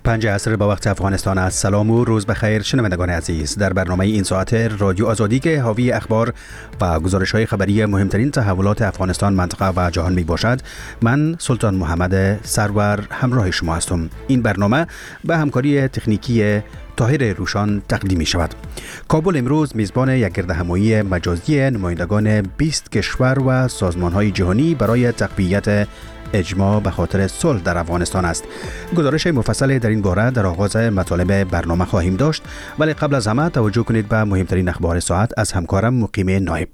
5 عصر با وقت افغانستان است. سلام و روز بخیر شنوندگان عزیز. در برنامه این ساعت رادیو آزادی که حاوی اخبار و گزارش‌های خبری مهمترین تحولات افغانستان، منطقه و جهان می باشد، من سلطان محمد سرور همراه شما هستم. این برنامه به همکاری تکنیکی طاهر روشان تقدیم می شود. کابل امروز میزبان یک گردهمایی مجازی نمایندگان 20 کشور و سازمان‌های جهانی برای تقویت اجماع به خاطر صلح در افغانستان است. گزارش مفصل در این باره در آغاز مطالب برنامه خواهیم داشت، ولی قبل از همه توجه کنید به مهمترین اخبار ساعت از همکارم مقیم نایب.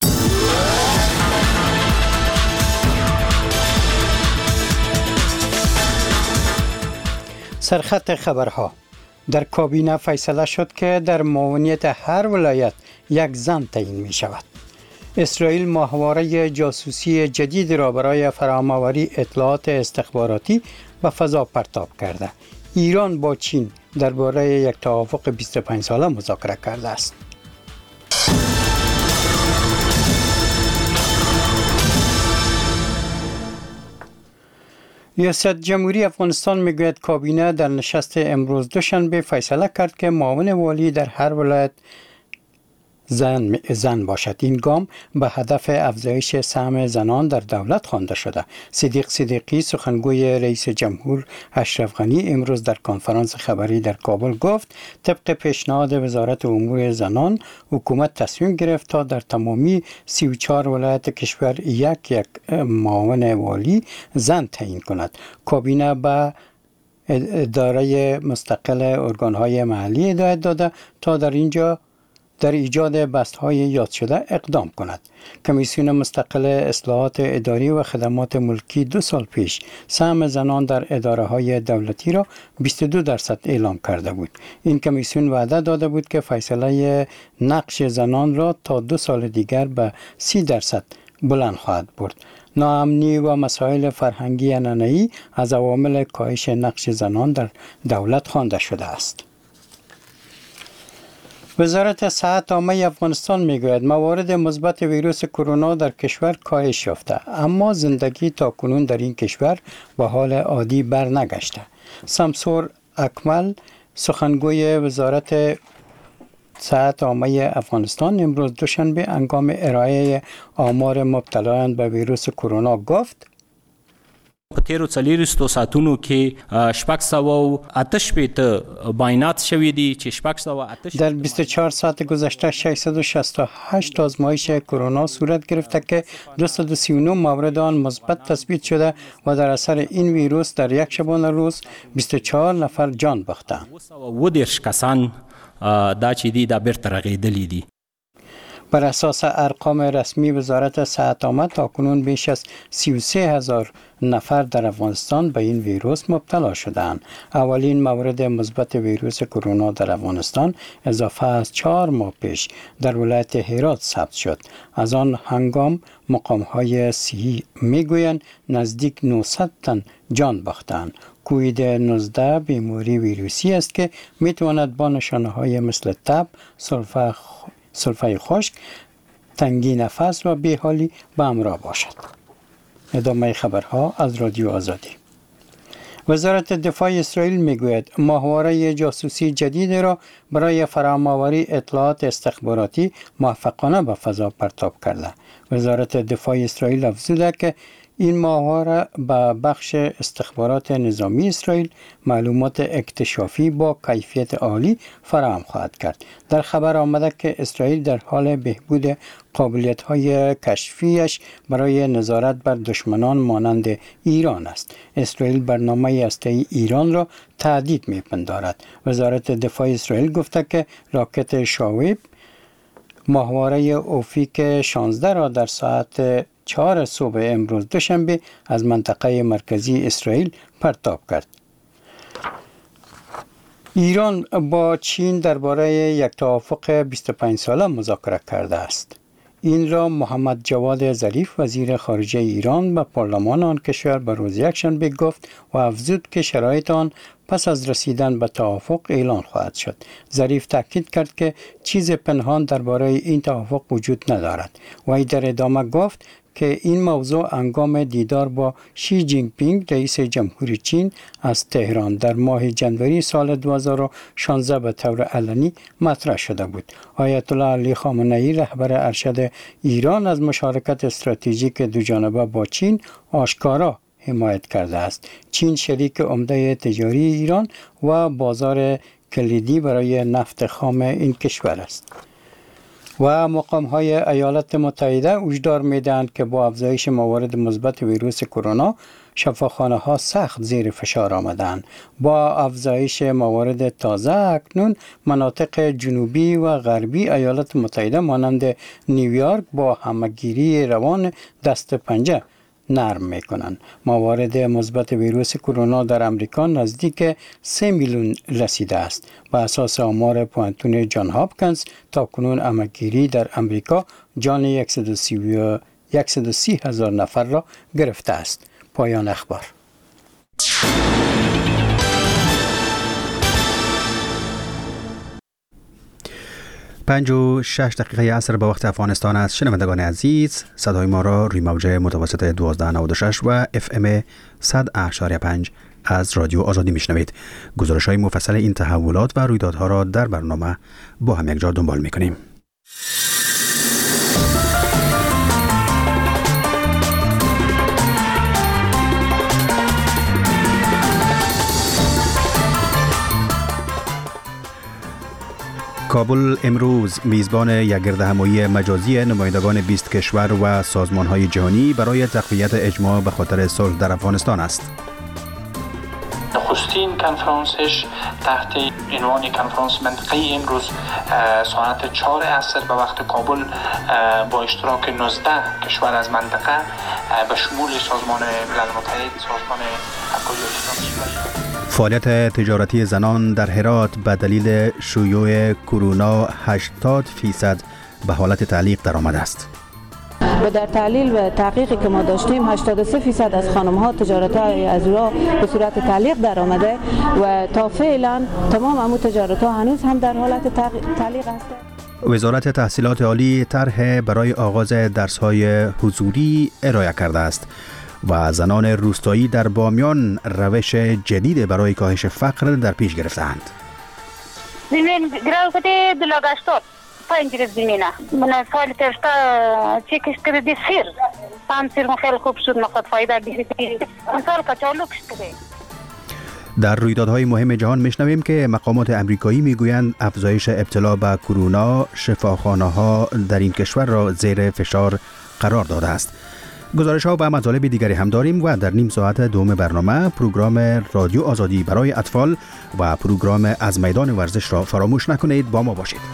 سرخط خبرها. در کابینه فیصله شد که در معاونیت هر ولایت یک زن تعیین می شود. اسرائیل ماهواره جاسوسی جدید را برای فراهم‌آوری اطلاعات استخباراتی به فضا پرتاب کرده. ایران با چین درباره یک توافق 25 ساله مذاکره کرده است. ریاست جمهوری افغانستان میگوید کابینه در نشست امروز دوشنبه فیصله کرد که معاون والی در هر ولایت زن باشد. این گام به هدف افزایش سهم زنان در دولت خوانده شده. صدیق صدیقی سخنگوی رئیس جمهور اشرف غنی امروز در کنفرانس خبری در کابل گفت طبق پیشنهاد وزارت امور زنان حکومت تصمیم گرفت تا در تمامی 34 ولایت کشور یک معاون والی زن تعیین کند. کابینه به اداره مستقل ارگان‌های محلی هدایت داده تا در ایجاد بست‌های یاد شده اقدام کند. کمیسیون مستقل اصلاحات اداری و خدمات ملکی 2 سال پیش سهم زنان در اداره‌های دولتی را 22% اعلام کرده بود. این کمیسیون وعده داده بود که فیصله نقش زنان را تا 2 سال دیگر به 30% بلند خواهد برد. ناامنی و مسائل فرهنگی عنعنه‌ای از عوامل کاهش نقش زنان در دولت خوانده شده است. وزارت صحت عامه افغانستان میگوید موارد مثبت ویروس کرونا در کشور کاهش یافته، اما زندگی تاکنون در این کشور به حال عادی برنگشته. سمسور اکمل سخنگوی وزارت صحت عامه افغانستان امروز دوشنبه هنگام ارائه آمار مبتلایان به ویروس کرونا گفت په تیرو 400 ساعتونو کې 608 باینات شوي دي چې 608 در 24 ساعت گذشته 668 آزمایش کرونا صورت گرفته که 239 مورد آن مثبت تثبیت شده و در اثر این ویروس در یک شبانه روز 24 نفر جان باختند. 210 کسان دا چې دي دا بیرته رغېدلي دي. بر اساس ارقام رسمی وزارت صحت عامه تاکنون بیش از 33,000 نفر در افغانستان به این ویروس مبتلا شدند. اولین مورد مثبت ویروس کرونا در افغانستان اضافه از 4 ماه پیش در ولایت هرات ثبت شد. از آن هنگام مقام‌های صحی میگویند نزدیک 900 تن جان باختند. کووید 19 بیماری ویروسی است که میتواند با نشانه‌های مثل تب، سلفه خشک، تنگی نفس و بیحالی به همراه باشد. ادامه خبرها از رادیو آزادی. وزارت دفاع اسرائیل میگوید ماهواره جاسوسی جدید را برای فراهم‌آوری اطلاعات استخباراتی موفقانه به فضا پرتاب کرده. وزارت دفاع اسرائیل افزوده که این ماهواره به بخش استخبارات نظامی اسرائیل معلومات اکتشافی با کیفیت عالی فراهم خواهد کرد. در خبر آمده که اسرائیل در حال بهبود قابلیت‌های کشفیش برای نظارت بر دشمنان مانند ایران است. اسرائیل برنامه هسته‌ای ایران را تهدید می‌پندارد. وزارت دفاع اسرائیل گفته که راکت شاویب ماهواره اوفیک 16 را در ساعت 4 صبح امروز دوشنبه از منطقه مرکزی اسرائیل پرتاب کرد. ایران با چین درباره یک توافق 25 ساله مذاکره کرده است. این را محمد جواد ظریف وزیر خارجه ایران به پارلمان آن کشور به روز یکشنبه گفت و افزود که شرایط آن پس از رسیدن به توافق اعلان خواهد شد. ظریف تاکید کرد که چیز پنهان درباره این توافق وجود ندارد. وی در ادامه گفت که این موضوع هنگام دیدار با شی جینگ پینگ رئیس جمهوری چین از تهران در ماه جنوری سال 2016 به طور علنی مطرح شده بود. آیت الله علی خامنه‌ای رهبر ارشد ایران از مشارکت استراتژیک دوجانبه با چین آشکارا حمایت کرده است. چین شریک عمده تجاری ایران و بازار کلیدی برای نفت خام این کشور است. و مقام‌های ایالات متحده هشدار می‌دهند که با افزایش موارد مثبت ویروس کرونا شفاخانه‌ها سخت زیر فشار آمدند. با افزایش موارد تازه اکنون مناطق جنوبی و غربی ایالات متحده مانند نیویورک با همگیری روان دست پنجه نرم میکنند. موارد مثبت ویروس کرونا در امریکا نزدیک 3 میلیون رسیده است. با اساس آمار پوانتون جان هاپکینز تاکنون همگیری در امریکا جان 130,000 نفر را گرفته است. پایان اخبار. 5:06 عصر به وقت افغانستان است. شنوندگان عزیز، صدای ما را روی موج متوسط 1296 و FM 100.5 از رادیو آزادی میشنوید. گزارش‌های مفصل این تحولات و رویدادها را در برنامه با هم یکجا دنبال می‌کنیم. کابل امروز میزبان یک گردهمایی مجازی نمایندگان 20 کشور و سازمان‌های جهانی برای تقویت اجماع به خاطر صلح در افغانستان است. نخستین کنفرانسش تحت عنوان کنفرانس منطقه‌ای امروز ساعت 4 عصر به وقت کابل با اشتراک 19 کشور از منطقه به شمول سازمان ملل متحد، سازمان حقوق انسان. فعالیت تجارتی زنان در هرات به دلیل شیوع کرونا 80% به حالت تعلیق درآمده است. و در تحلیل و تحقیقی که ما داشتیم 83% از خانم‌ها تجارت‌های از راه به صورت تعلیق درآمده و تا فعلا تمام همون تجارت‌ها هنوز هم در حالت تعلیق هستند. وزارت تحصیلات عالی طرح برای آغاز درس‌های حضوری ارائه کرده است و زنان روستایی در بامیان روش جدید برای کاهش فقر در پیش گرفتند. زمین گراوده دلاغشتاد 5 زمینه من سال ترستا چیکش کردی سیر هم سیر خیلی خوب شد مقصد فایده بیشتری سال کچالو کشته. در رویدادهای مهم جهان میشنویم که مقامات امریکایی میگویند افزایش ابتلا به کرونا شفاخانه‌ها در این کشور را زیر فشار قرار داده است. گزارش‌ها و مطالب دیگری هم داریم و در نیم ساعت دوم برنامه پروگرام رادیو آزادی برای اطفال و پروگرام از میدان ورزش را فراموش نکنید. با ما باشید.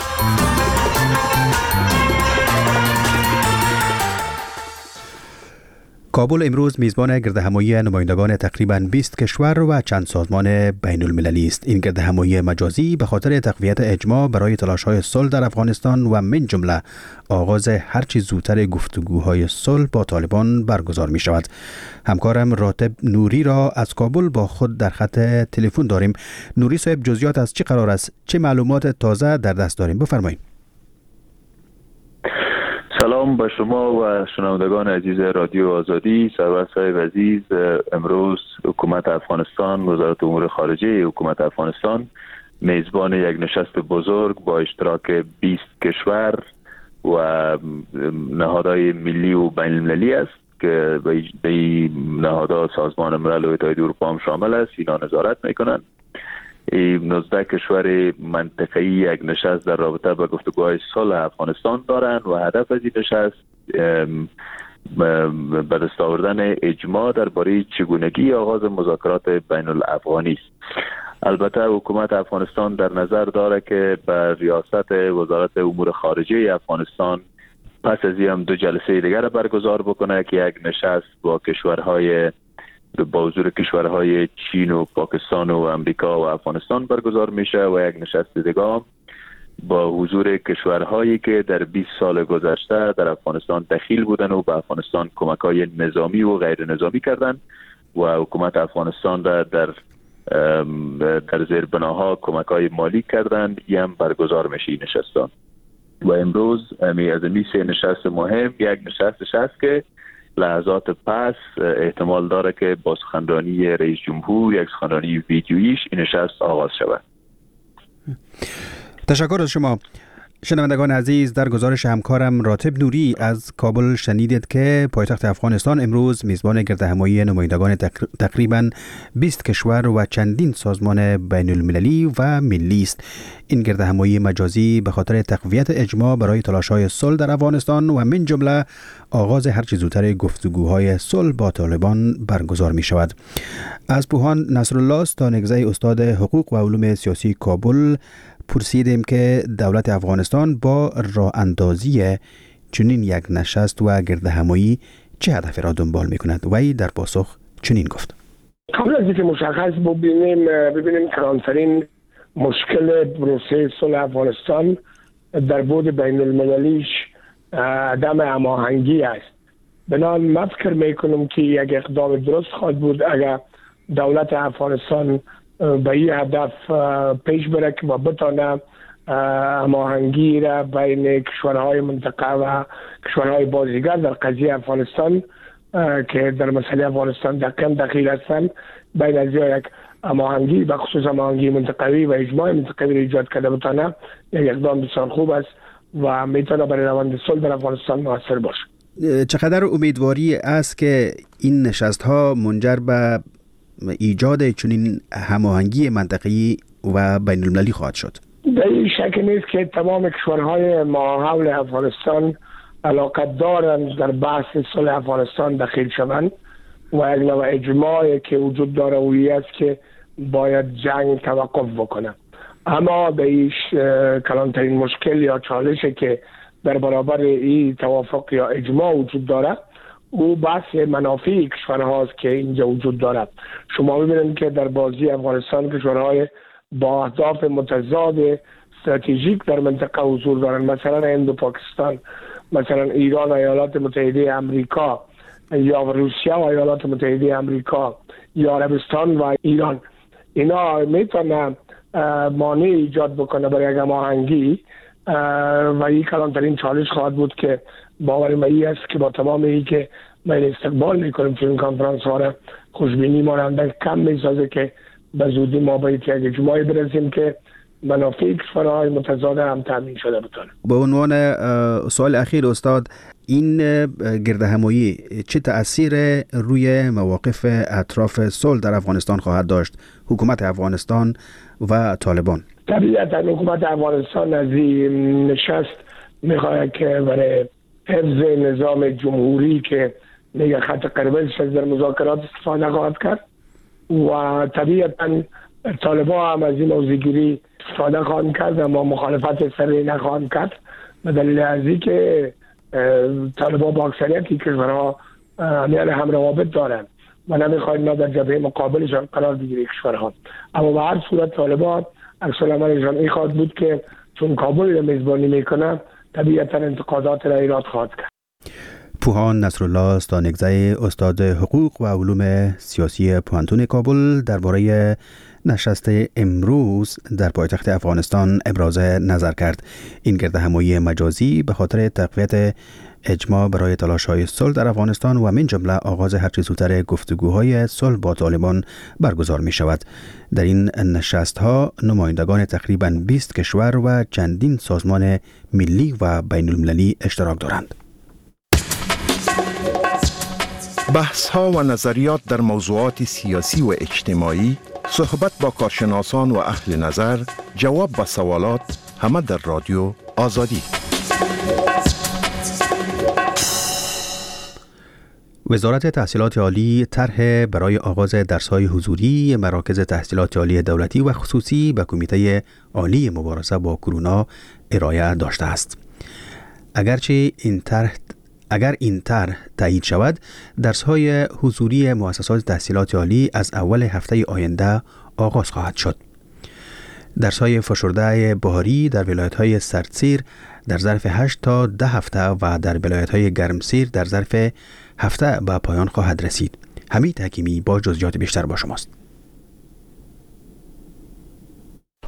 کابل امروز میزبان گردهمایی نمایندگان تقریباً 20 کشور و چند سازمان بین المللی است. این گردهمایی مجازی به خاطر تقویت اجماع برای تلاش‌های صلح در افغانستان و من جمله آغاز هرچی زودتر گفتگوهای صلح با طالبان برگزار می شود. همکارم راتب نوری را از کابل با خود در خط تلفن داریم. نوری صاحب، جزئیات از چه قرار است؟ چه معلومات تازه در دست داریم؟ بفرمایید. سلام به شما و شنوندگان عزیز رادیو آزادی. سرور صاحب عزیز، امروز حکومت افغانستان، وزارت امور خارجه حکومت افغانستان میزبان یک نشست بزرگ با اشتراک 20 کشور و نهادهای ملی و بین المللی است که به این نهادها سازمان ملل و اتحادیه اروپا هم شامل است. اینا نظارت میکنند. 19 کشور منطقه‌ای یک نشست در رابطه با گفتگوهای صلح افغانستان دارند و هدف از این نشست به دست آوردن اجماع درباره چگونگی آغاز مذاکرات بین الافغانی است. البته حکومت افغانستان در نظر دارد که به ریاست وزارت امور خارجه افغانستان پس از این هم 2 جلسه دیگر برگزار بکنه که یک نشست با حضور کشورهای چین و پاکستان و امریکا و افغانستان برگزار میشه و یک نشست دیگه با حضور کشورهایی که در 20 سال گذشته در افغانستان دخیل بودن و به افغانستان کمک‌های نظامی و غیر نظامی کردن و حکومت افغانستان را در در زیر بناها کمک‌های مالی کردند. این هم برگزار میشه این نشستان و امروز از این سه نشست مهم یک نشستش هست که لحظات پس احتمال داره که با سخنرانی رئیس جمهور یک سخنرانی ویدیویش این نشست آغاز شود. تشکر از شما. شنوندگان عزیز، در گزارش همکارم راتب نوری از کابل شنیدید که پایتخت افغانستان امروز میزبان گردهمایی نمایندگان تقریباً 20 کشور و چندین سازمان بین المللی و ملی است. این گردهمایی مجازی به خاطر تقویت اجماع برای تلاش‌های صلح در افغانستان و من جمله آغاز هرچه زودتر گفتگوهای صلح با طالبان برگزار می شود. از پوهان نصرالله ستانگزی استاد حقوق و علوم سیاسی کابل پرسیدیم که دولت افغانستان با راه اندازی چنین یک نشست و گردهمایی چه هدفی را دنبال می کند؟ وی در پاسخ چنین گفت: قبل از اینکه مشخص ببینیم کلانترین مشکل پروسه صلح افغانستان در بود بین المللیش عدم هماهنگی است. بنابراین من فکر میکنم که یک اقدام درست خواهد بود اگر دولت افغانستان به این هدف پیش بره که بتانه هماهنگی را بین کشورهای منطقه و کشورهای بازیگر در قضیه افغانستان که در مسئله افغانستان دخیل هستند، بین از یک هماهنگی به خصوص هماهنگی منطقوی و اجماع منطقوی را ایجاد کرده بتانه یک اقدام بسیار خوب است و میتونه برای روند صلح در افغانستان موثر باشه. چقدر امیدواری است که این نشست ها منجر به ایجاد چنین هماهنگی منطقه‌ای و بین المللی خواهد شد؟ در این شک نیست که تمام کشورهای ما حول افغانستان علاقه دارند در بحث صلح افغانستان دخیل شوند و یک نوع اجماعی که وجود داره اویی است که باید جنگ توقف بکنه. اما به ایش کلانترین مشکل یا چالشی که در برابر این توافق یا اجماع وجود داره او بحث منافع کشورهاست که اینجا وجود دارد. شما می‌بینید که در بازی افغانستان کشورهای با اهداف متضاد استراتژیک در منطقه حضور دارند، مثلا هند و پاکستان، مثلا ایران و ایالات متحده آمریکا، یا روسیه و ایالات متحده آمریکا، یا عربستان و ایران. اینا میتونن مانع ایجاد بکنه برای یک هماهنگی و این کلانترین چالش خواهد بود که باور من است که با تمام این که ما استقبال میکنیم چون این کنفرانس ها را خوشبینی ماننده کم میسازه که به زودی ما باید یک اجماعی برسیم که منافع کشورهای متضاد هم تامین شده بتونه. به عنوان سوال اخیر استاد، این گردهمایی چه تأثیر روی مواقف اطراف صلح در افغانستان خواهد داشت؟ حکومت افغانستان و طالبان. طبیعتا حکومت افغانستان از این نشست میخواد که برای حفظ نظام جمهوری که میگه خط قرمزش در مذاکرات استفاده خواهد کرد و طبیعتا طالبان هم از این موضوعگیری استفاده خواهند کرد اما مخالفت سریع نخواهند کرد به دلیل از اینکه طالبان با اکثریتی کشورها هم روابط دارند و نمیخواهند ما در جبهه مقابلشان قرار بگیره کشورها. اما به هر صورت طالبان اکثر عملشان این خواهد بود که چون کابل را میزبانی میکنه طبیعتا انتقادات را ایراد خواهد کرد. پوهان نصرالله ستانگزی استاد حقوق و علوم سیاسی پوهنتون کابل درباره نشست امروز در پایتخت افغانستان ابراز نظر کرد. این گردهمایی مجازی به خاطر تقویت اجماع برای تلاش‌های صلح در افغانستان و من جمله آغاز هرچه زودتر گفتگوهای صلح با طالبان برگزار می شود. در این نشست‌ها نمایندگان تقریباً 20 کشور و چندین سازمان ملی و بین المللی اشتراک دارند. بحث‌ها و نظریات در موضوعات سیاسی و اجتماعی، صحبت با کارشناسان و اهل نظر، جواب به سوالات، همه در رادیو آزادی. وزارت تحصیلات عالی طرح برای آغاز درس‌های حضوری مراکز تحصیلات عالی دولتی و خصوصی به کمیته عالی مبارزه با کرونا ارائه داشته است. اگر این طرح تایید شود، درس‌های حضوری مؤسسات تحصیلات عالی از اول هفته آینده آغاز خواهد شد. درس‌های فشرده بهاری در ولایت‌های سردسیر در ظرف 8 تا 10 هفته و در ولایت‌های گرمسیر در ظرف هفته به پایان خواهد رسید. حمید حکیمی با جزئیات بیشتر با شماست.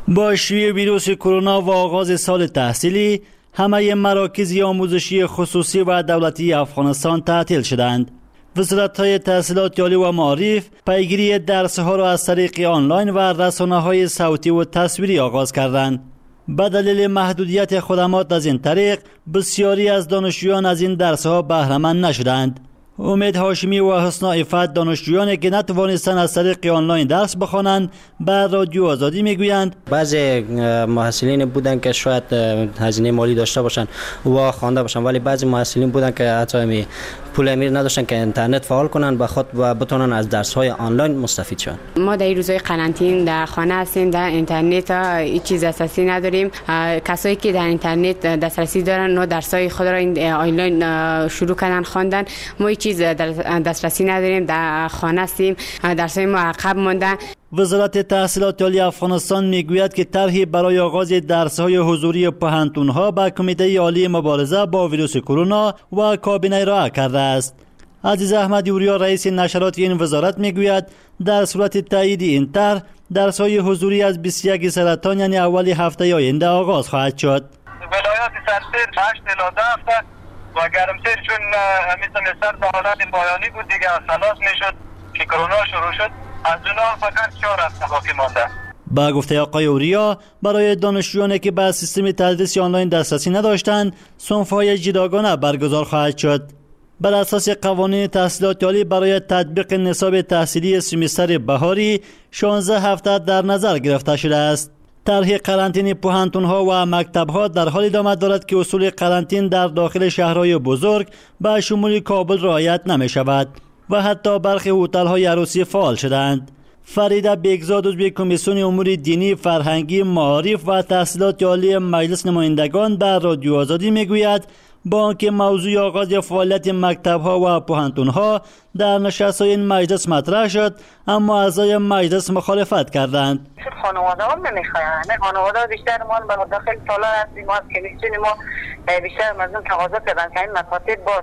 با شیوع ویروس کرونا و آغاز سال تحصیلی، همه مراکز آموزشی خصوصی و دولتی افغانستان تعطیل شدند. وزارت‌های تحصیلات عالی و معارف پیگیری درس‌ها را از طریق آنلاین و رسانه‌های صوتی و تصویری آغاز کردند. به دلیل محدودیت خدمات از این طریق، بسیاری از دانشجویان از این درس‌ها بهره‌مند نشدند. امید هاشمی و حسنا عفت، دانشجویانی که نتوانستند از طریق آنلاین درس بخوانند، به رادیو آزادی میگویند بعضی محصلین بودن که شاید هزینه مالی داشته باشند و خوانده باشند، ولی بعضی محصلین بودن که حتی پول امیر نداشتن که اینترنت فعال کنن به خود و بتونن از درس‌های آنلاین مستفید شوند. ما در این روزهای قرنطینه در خانه هستیم، در اینترنت هیچ چیز دسترسی نداریم. کسایی که در اینترنت دسترسی دارن و درس‌های خود را آنلاین شروع کردن خواندن. ما هیچ چیز دسترسی نداریم، در خانه هستیم، درس‌های ما عقب مانده. وزارت تحصیلات عالی افغانستان میگوید که طرحی برای آغاز درس‌های حضوری پوهنتون‌ها به کمیته عالی مبارزه با ویروس کرونا و کابینه ارائه کرده است. عزیز احمدی اوریا، رئیس نشرات این وزارت میگوید در صورت تایید این طرح، درس‌های حضوری از 21 سرطان یعنی اول هفته آینده آغاز خواهد شد. ولایات سرسیر 8 الی 10 هفته و گرمسیر چون مثل سر به حالت پایانی بود دیگه خلاص میشد که کرونا شروع شد، از اونها فقط 4 هفته باقی مانده. با گفته آقای اوریا، برای دانشجویانی که به سیستم تدریس آنلاین دسترسی نداشتند، صنف‌های جداگانه برگزار خواهد شد. بر اساس قوانین تحصیلات عالی، برای تطبیق نصاب تحصیلی سمستر بهاری 16 هفته در نظر گرفته شده است. طرح قرنطینه پوهنتون‌ها و مکتب‌ها در حال ادامه دارد که اصول قرنطینه در داخل شهرهای بزرگ به شمول کابل رعایت نمی‌شود و حتی برخی هتل‌های عروسی فعال شدند. فریده بیگزاد، عضو کمیسیون امور دینی، فرهنگی، معارف و تحصیلات عالی مجلس نمایندگان، در رادیو آزادی میگوید با آنکه موضوع آغاز فعالیت مکتب‌ها و پوهنتون‌ها در نشست‌های این مجلس مطرح شد، اما اعضای مجلس مخالفت کردند. خانواده‌ها نمی‌خواهند، خانواده‌ها بیشتر ما به داخل سالار هستیم، ما کمیسیون ما بیشتر مردم تقاضا کردن که این مکاتب باز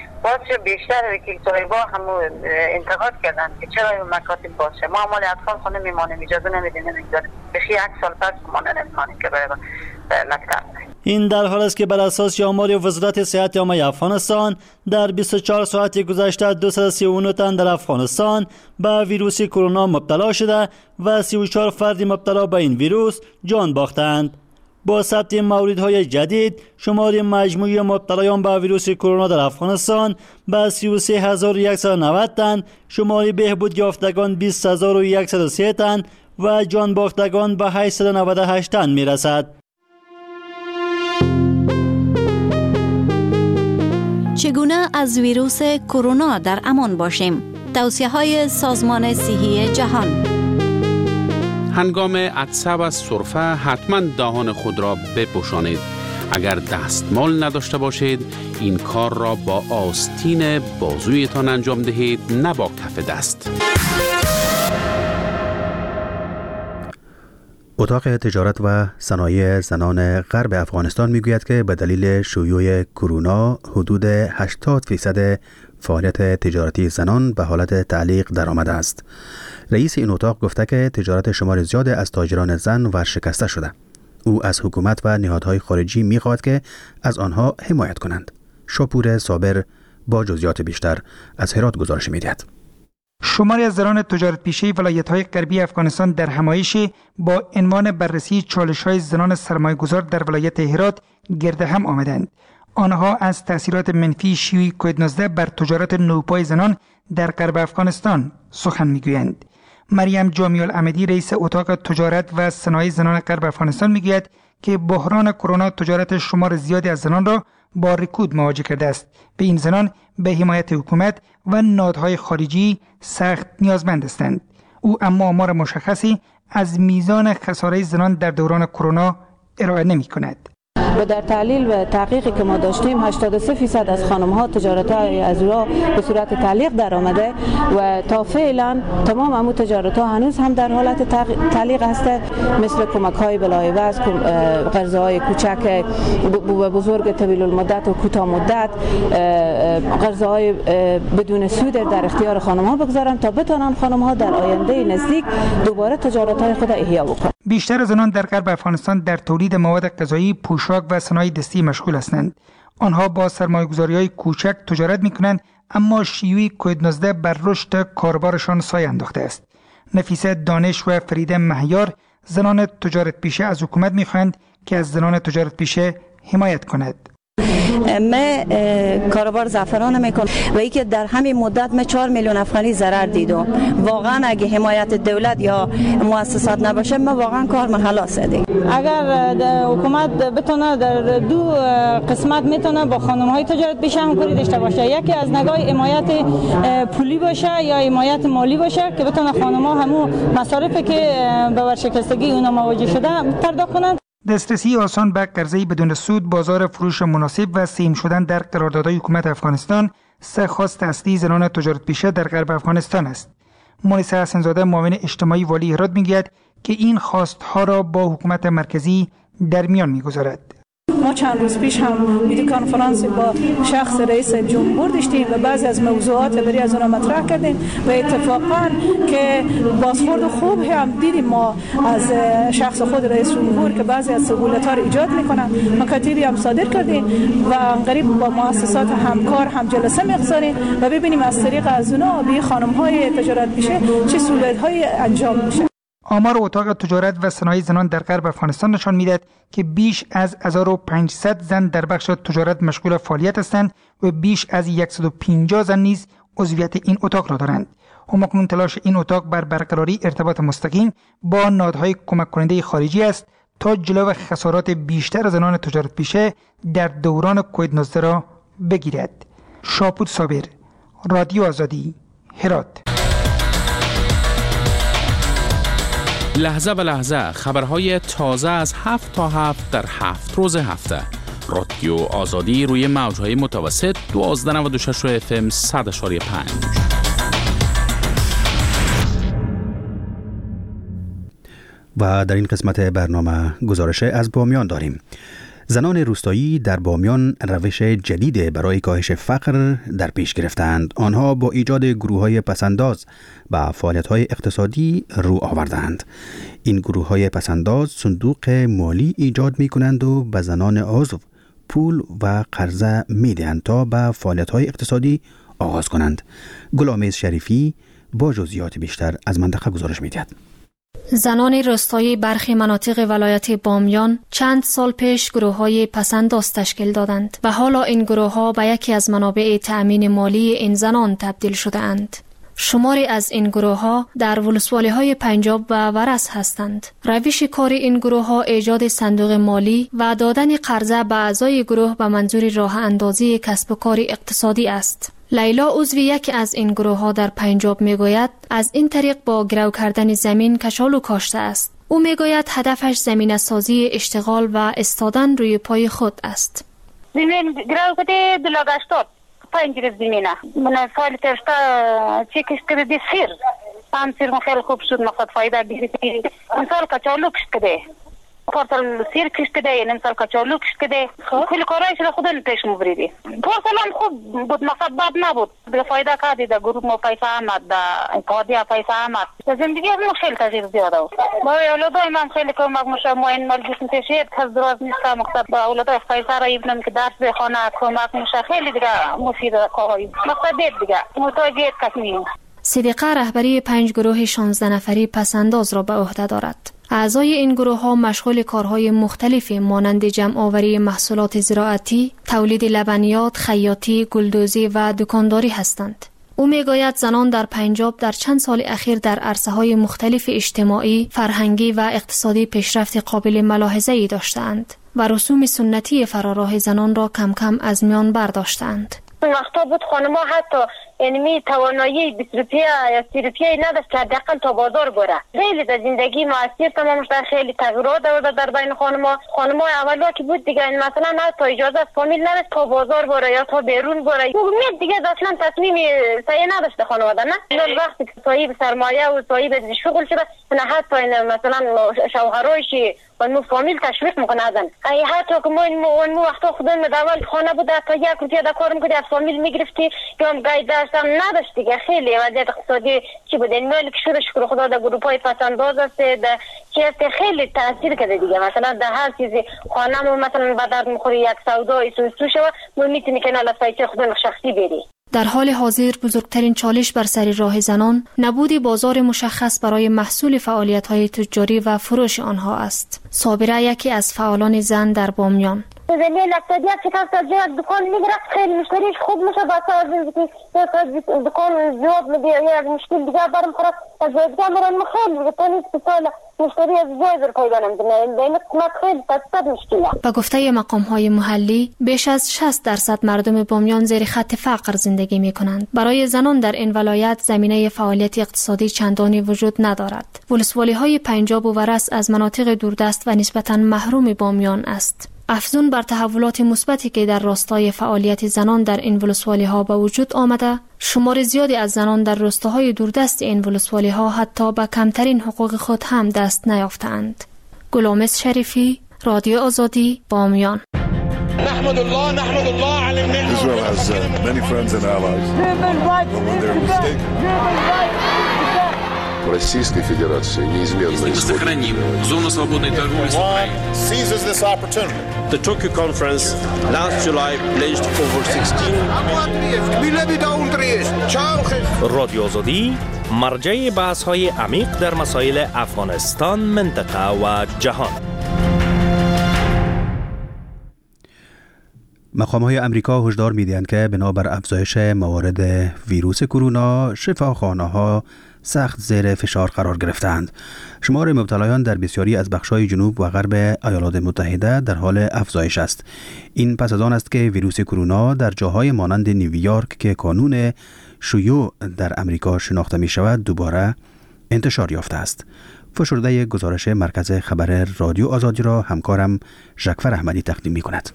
شه. بیشتر وکیل صاحبا هم انتقاد کردن که چرا مکاتب باز شه. ما مال اطفال خونه میمانیم، اجازه نمیدیم نمیگذاریم. بخی 1 سال پس ما نمیمانیم که برای مکتب. این در حال است که بر اساس آمار وزارت صحت عامه افغانستان، در 24 ساعت گذشته 239 تن در افغانستان به ویروس کرونا مبتلا شده و 34 فرد مبتلا به این ویروس جان باختند. با ثبت موردهای جدید، شمار مجموعی مبتلایان به ویروس کرونا در افغانستان به 33190 تن، شمار بهبود یافتگان 20103 تن و جان باختگان به 898 تن میرسد. چگونه از ویروس کرونا در امان باشیم؟ توصیه‌های سازمان صحی جهان. هنگام عطسه و سرفه حتما دهان خود را بپوشانید. اگر دستمال نداشته باشید، این کار را با آستین بازویتان انجام دهید، نه با کف دست. اتاق تجارت و صنایع زنان غرب افغانستان میگوید که به دلیل شیوع کرونا حدود 80% فعالیت تجارتی زنان به حالت تعلیق درآمده است. رئیس این اتاق گفته که تجارت شمار زیاد از تاجران زن ورشکسته شده. او از حکومت و نهادهای خارجی می‌خواهد که از آنها حمایت کنند. شاپور صابر با جزئیات بیشتر از هرات گزارش می‌دهد. شماری از زنان تجارت پیشه ولایت‌های غربی افغانستان در همایش با عنوان بررسی چالش‌های زنان سرمایه‌گذار در ولایت هرات گرد هم آمدند. آنها از تأثیرات منفی شیوع کووید-19 بر تجارت نوپای زنان در غرب افغانستان سخن می‌گویند. مریم جامی العمدی، رئیس اتاق تجارت و صنایع زنان غرب افغانستان می‌گوید که بحران کرونا تجارت شمار زیادی از زنان را با رکود مواجه کرده است. به این زنان به حمایت حکومت و نهادهای خارجی سخت نیازمند هستند. او اما آمار مشخصی از میزان خساره زنان در دوران کرونا ارائه نمی‌کند. و در تحلیل و تحقیقی که ما داشتیم 83% از خانم‌ها تجارت‌های از را به صورت تعلیق در آمده و تا فعلا تمام امو تجارت‌ها هنوز هم در حالت تعلیق هسته، مثل کمک‌های بلایوز، قرضه‌های کوچک و بزرگ طویل المدت و کوتاه مدت، قرضه‌های بدون سود در اختیار خانم‌ها بگذارن تا بتوانند خانم‌ها در آینده نزدیک دوباره تجارت‌های خود احیا بکنند. بیشتر زنان در غرب افغانستان در تولید مواد غذایی، پوشاک و صنایع دستی مشغول هستند. آنها با سرمایه‌گذاری‌های کوچک تجارت می‌کنند، اما شیوع کووید 19 بر رشد کاروبارشان سایه انداخته است. نفیسه دانش و فریده مهیار زنان تجارت پیشه از حکومت می‌خواهند که از زنان تجارت پیشه حمایت کند. من کاروبار زعفران میکنم و اینکه در همین مدت من 4 میلیون افغانی ضرر دیدم. واقعا اگه حمایت دولت یا مؤسسات نباشه من واقعا کار من خلاص دیگه. اگر حکومت بتونه در دو قسمت میتونه با خانم های تجارت پیشه همکاری داشته باشه، یکی از نگاه حمایت پولی باشه یا حمایت مالی باشه که بتونه خانم ها همون مصارفی که به ورشکستگی اونا مواجه شده پرداخت کنند. دسترسی آسان به قرضه بدون سود، بازار فروش مناسب و سیم شدن در قراردادهای حکومت افغانستان سه خواست اصلی زنان تجارت پیشه در غرب افغانستان است. مونیسه حسن‌زاده معاون اجتماعی والی هرات میگوید که این خواستها را با حکومت مرکزی در میان میگذارد. ما چند روز پیش هم ویدیو کنفرانس با شخص رئیس جمهور داشتیم و بعضی از موضوعات برای از اونها مطرح کردیم و اتفاقا که بازخورد خوب هم دیدیم ما از شخص خود رئیس جمهور که بعضی از سهولت‌ها را ایجاد می‌کنن. مکاتیبی هم صادر کردیم و قریب با مؤسسات همکار هم جلسه می‌گذاریم و ببینیم از طریق از اونها به خانم‌های تجارت پیشه چه سهولت‌های انجام میشه. آمار اتاق تجارت و صنایع زنان در غرب افغانستان نشان می‌دهد که بیش از 1500 زن در بخش تجارت مشغول فعالیت هستند و بیش از 150 زن نیز عضویت این اتاق را دارند. همکنون تلاش این اتاق بر برقراری ارتباط مستقیم با نهادهای کمک کننده خارجی است تا جلو خسارات بیشتر زنان تجارت پیشه در دوران کووید 19 را بگیرد. شاپور صابر، رادیو آزادی، هرات. لحظه به لحظه خبرهای تازه از 7 تا 7 در 7 روز هفته. رادیو آزادی روی موجهای متوسط 1296 FM 100.5. و در این قسمت برنامه گزارش از بامیان داریم. زنان روستایی در بامیان روش جدید برای کاهش فقر در پیش گرفتند. آنها با ایجاد گروه‌های پسنداز و فعالیت‌های اقتصادی رو آوردند. این گروه‌های پسنداز صندوق مالی ایجاد می‌کنند و به زنان عضو پول و قرضه می‌دهند تا به فعالیت‌های اقتصادی آغاز کنند. گلامیز شریفی با جزئیات بیشتر از منطقه گزارش می‌دهد. زنان روستایی برخی مناطق ولایت بامیان چند سال پیش گروه‌های پسنداز تشکیل دادند و حالا این گروه‌ها به یکی از منابع تأمین مالی این زنان تبدیل شده اند. شماری از این گروه‌ها در ولسوالی‌های پنجاب و ورس هستند. روش کار این گروه‌ها ایجاد صندوق مالی و دادن قرضه به اعضای گروه به منظور راه اندازی کسب و کار اقتصادی است. لیلا عضو یکی از این گروه‌ها در پنجاب میگوید از این طریق با گرو کردن زمین کشالو کاشته است. او میگوید هدفش زمینه سازی اشتغال و استادن روی پای خود است. زمین گرو کده دلاگشتاد 5 زمینه من سال ترستا چیکش کردی سیر هم سیر خیلی خوب شد مقصد فایده بیشتری مثال کچالو کشته پارسال سیر کشته یعنی مثال کچالو کشته کل کارایش را خودن پیش مبریدی پارسال هم خوب بود مقصد بد نبود به فایده کردی در گروه ما پیسه آمد در کادی پیسه آمد زندگی هم خیلی تغییر زیاده بود با اولادای من خیلی کمک میشه ما این مال جسم تشید کس دراز نیست مقصد با اولادای پیسه را ایبنم که درس بخونه کمک میشه خیلی دیگه مفید کاری مقصد دیگه محتاجیت کس نیم. صدیقه رهبری 5 گروه 16 نفری پسنداز را به عهده دارد. اعضای این گروه ها مشغول کارهای مختلفی مانند جمع آوری محصولات زراعتی، تولید لبنیات، خیاطی، گلدوزی و دکانداری هستند. او میگوید زنان در پنجاب در چند سال اخیر در عرصه‌های مختلف اجتماعی، فرهنگی و اقتصادی پیشرفت قابل ملاحظه‌ای داشته‌اند و رسوم سنتی فراراه زنان را کم کم از میان برداشتند. وقتا بود خانم‌ها حتی یعنی توانایی 20 روپیه یا 30 روپیه نداشت که حداقل تا بازار بره. خیلی در زندگی معاصر تمام شده، خیلی تغییرات داشته در بین خانم‌ها اولا که بود دیگه مثلا نه تا اجازه از فامیل نداشت تا بازار بره یا تا بیرون بره. امید دیگه اصلا تصمیم صحیح نداشت خانواده نه. وقتی که صاحب سرمایه و صاحب شغل شده نه حتی مثلا شوهرایش و نو فامیل تشویق میکنه ازن ای حتی که ما وقتا خودمون اول خانه بود تا یک روز دا کار میکردی از فامیل میگرفتی یا هم گاهی درس هم نداشت دیگه. خیلی وضعیت اقتصادی چی بود این مالی که شکر خدا در گروپای پسنداز است چی است خیلی تاثیر کرده دیگه. مثلا در هر چیزی خانه مو مثلا به درد میخوری یک سودا ایسو شو ما میتونی که ناله سایت خودمون شخصی بری. در حال حاضر بزرگترین چالش بر سر راه زنان نبود بازار مشخص برای محصول فعالیت‌های تجاری و فروش آنها است. صابره یکی از فعالان زن در بامیان. زمین اقتصادیت که کس از دکان میگرفت خیلی مشتریش خوب میشه بسا از دکان جواب میده یا از مشکل دیگه برم خورد از دیگه مران خیلی بتونید سال مشتری از جای در پیدا نمیدونه بین قسمت خیلی تصد مشکله. به گفته مقام‌های محلی بیش از 60% مردم بامیان زیر خط فقر زندگی می‌کنند. برای زنان در این ولایت زمینه فعالیت اقتصادی چندانی وجود ندارد. ولسوالی‌های پنجاب و ورس از مناطق دوردست و نسبتاً محروم بامیان است. افزون بر تحولات مثبتی که در راستای فعالیت زنان در این ولسوالی‌ها به وجود آمده، شمار زیادی از زنان در روستاهای دوردست این ولسوالی‌ها حتی به کمترین حقوق خود هم دست نیافتند. گلامس شریفی، رادیو آزادی، بامیان. نحمد الله على النعمة. Israel has many friends and allies. But when they're mistaken. Российской Федерации неизменно сохраним зону свободной торговли с Украиной. Seizes this opportunity. The Tokyo conference last July pledged over 16 رادیو آزادی مرجع بحث‌های عمیق در مسائل افغانستان، منطقه و جهان. مقام‌های امریکا هشدار می‌دهند که بنابر افزایش موارد ویروس کرونا شفاخانه‌ها سخت زیر فشار قرار گرفتند. شمار مبتلایان در بسیاری از بخش‌های جنوب و غرب ایالات متحده در حال افزایش است. این پس از آن است که ویروس کرونا در جاهای مانند نیویورک که کانون شیوع در امریکا شناخته می‌شود دوباره انتشار یافته است. فشرده گزارش مرکز خبر رادیو آزادی را همکارم ژکفر احمدی تقدیم می‌کند.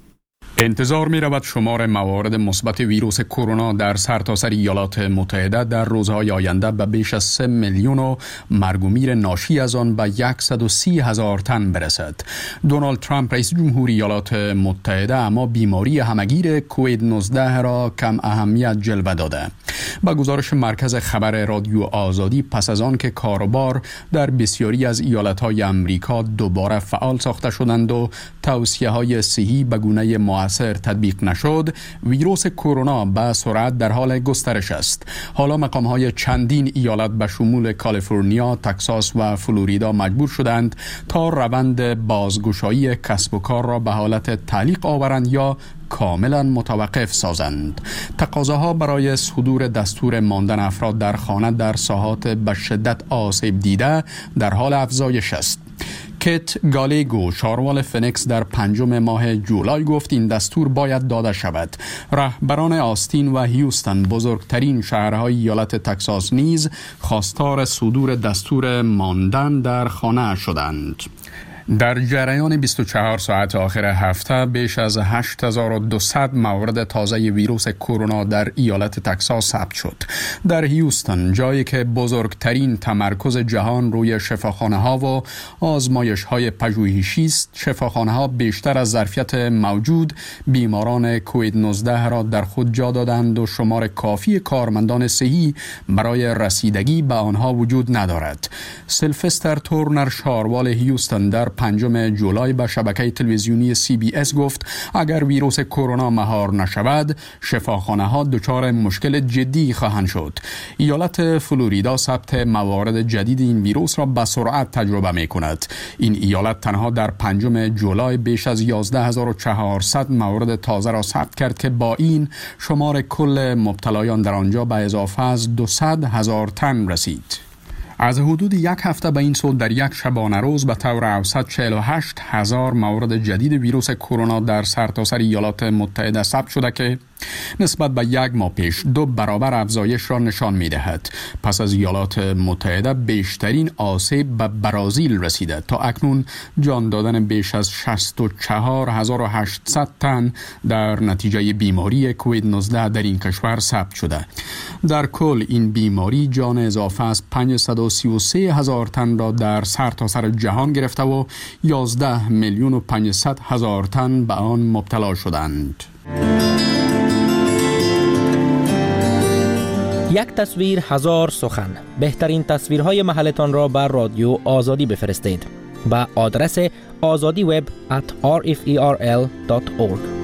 انتظار می رود شمار موارد مثبت ویروس کرونا در سرتاسر ایالات متحده در روزهای آینده به بیش از 3 میلیون و مرگ و میر ناشی از آن به 130,000 تن برسد. دونالد ترامپ رئیس جمهوری ایالات متحده اما بیماری همگیر کووید 19 را کم اهمیت جلوه داده. با گزارش مرکز خبر رادیو آزادی پس از آن که کاروبار در بسیاری از ایالت‌های امریکا دوباره فعال ساخته شدند و توصیه‌های صحی به گونه مؤثر تطبیق نشد، ویروس کرونا به سرعت در حال گسترش است. حالا مقام‌های چندین ایالت به شمول کالیفرنیا، تگزاس و فلوریدا مجبور شدند تا روند بازگشایی کسب و کار را به حالت تعلیق آورند یا کاملا متوقف سازند. تقاضاها برای صدور دستور ماندن افراد در خانه در ساحات به شدت آسیب دیده در حال افزایش است. کیت گالیگو، شاروال فنیکس، در 5 ماه جولای گفت این دستور باید داده شود. رهبران آستین و هیوستن، بزرگترین شهرهای ایالت تگزاس، نیز خواستار صدور دستور ماندن در خانه شدند. در جریان 24 ساعت آخر هفته بیش از 8200 مورد تازه ویروس کرونا در ایالت تگزاس ثبت شد. در هیوستن، جایی که بزرگترین تمرکز جهان روی شفاخانه‌ها و آزمایش‌های پژوهشی است، شفاخانه‌ها بیشتر از ظرفیت موجود بیماران کووید 19 را در خود جا دادند و شمار کافی کارمندان صحی برای رسیدگی به آنها وجود ندارد. سیلفستر تورنر، شاروال هیوستن، در 5 جولای به شبکه تلویزیونی CBS گفت اگر ویروس کرونا مهار نشود، شفاخانه‌ها دچار مشکل جدی خواهند شد. ایالت فلوریدا ثبت موارد جدید این ویروس را به سرعت تجربه می‌کند. این ایالت تنها در 5 جولای بیش از 11400 مورد تازه را ثبت کرد که با این شمار کل مبتلایان در آنجا به اضافه از 200,000 تن رسید. از حدود یک هفته به این سو در یک شبانه روز به طور اوسط 48,000 مورد جدید ویروس کرونا در سرتاسر ایالات متحده ثبت شده که نسبت به یک ماه پیش 2 برابر افزایش را نشان می دهد. پس از ایالات متحده بیشترین آسیب به برازیل رسیده. تا اکنون جان دادن بیش از 64800 تن در نتیجه بیماری کووید 19 در این کشور ثبت شده. در کل این بیماری جان اضافه از 533,000 تن را در سرتاسر جهان گرفته و 11,500,000 تن به آن مبتلا شدند. یک تصویر هزار سخن. بهترین تصویرهای محلتان را بر رادیو آزادی بفرستید. با آدرس azadiweb@rferl.org.